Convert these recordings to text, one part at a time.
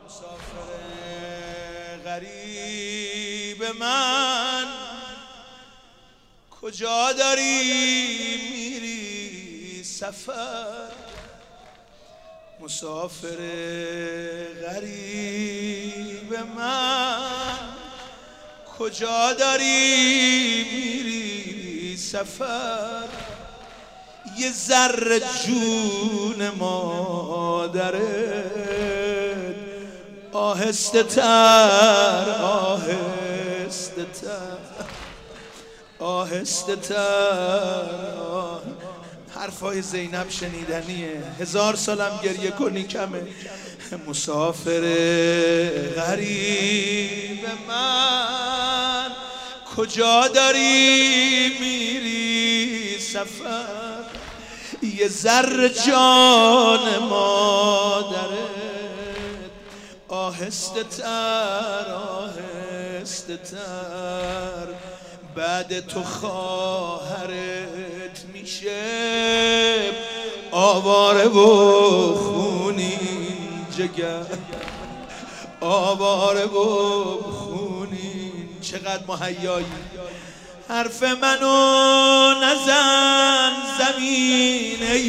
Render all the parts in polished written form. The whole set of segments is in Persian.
مسافر غریب من کجا داری میری سفر؟ مسافر غریب من کجا داری میری سفر؟ یه ذره جون مادرت آهسته تر آهسته تر آهسته تر. حرفای زینب شنیدنیه، 1000 سالم گریه کنی کمه. مسافر غریب من کجا داری میری سفر؟ یه ذره جان مادرت آهسته تر آهسته تر. بعد تو خواهرت میشه آواره و خونین جگر، آواره و خونین. چقدر مهیایی. حرف منو نزن زمین ای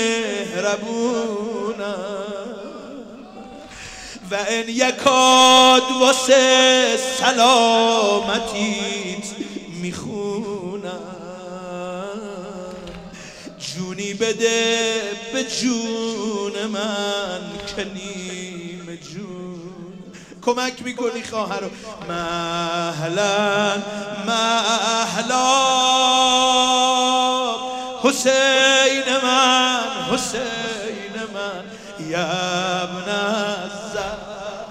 مهربونم، و ان یکاد واسه سلامتیت میخونم. جونی بده به جون من که نیم جون. کمک میکنی خواهرو. مهلا مهلا حسین من حسین من یا ابن الزهرا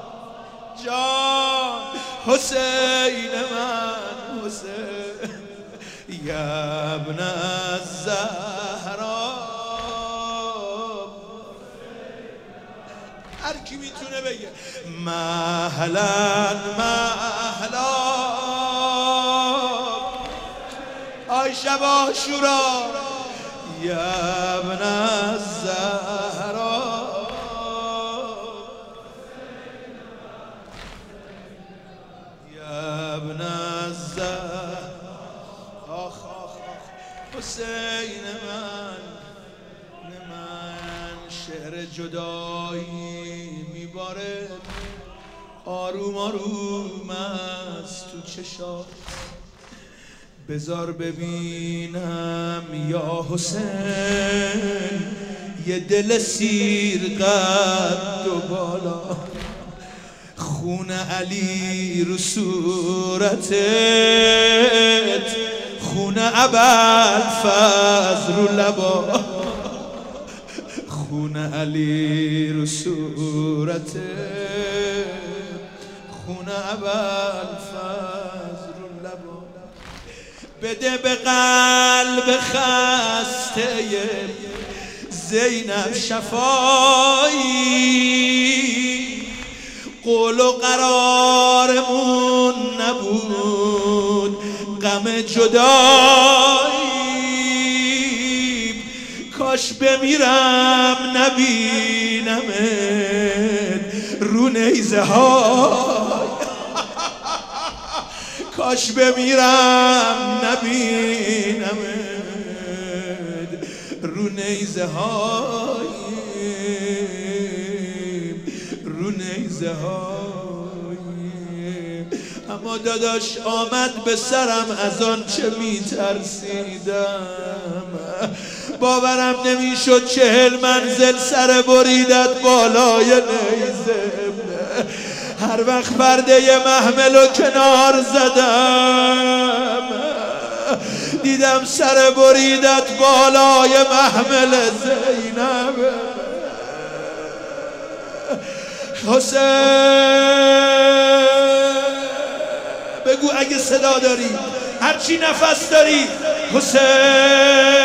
جان حسین من حسین یا ابن الزهرا. هر کی میتونه بگه مهلا مهلا. آی شب عاشورا یا ابن الزهرا. یا ابن الزهرا. آخ آخ آخ حسین من شعر جدایی میباره آروم آروم از تو چشات. بذار ببینم یا حسین یه دل سیر قد و بالا، خون علی رو صورتت، خون ابوالفضل رو لبا، خون علی رو صورتت، خون ابوالفضل رو لبا. بده به قلب خسته زینب شفایی، قول و قرارمون نبود غم جدایی. کاش بمیرم نبینمت رو نیزه های، کاش بمیرم نبینمت رو نیزه های، رو نیزه های. اما داداش آمد به سرم از آن چه میترسیدم. باورم نمیشد 40 منزل سر بریدت بالای نیزه. هر وقت پرده محمل و کنار زدم دیدم سر بریدت بالای محمل زینب. حسین بگو اگه صدا داری، هرچی نفس داری. حسین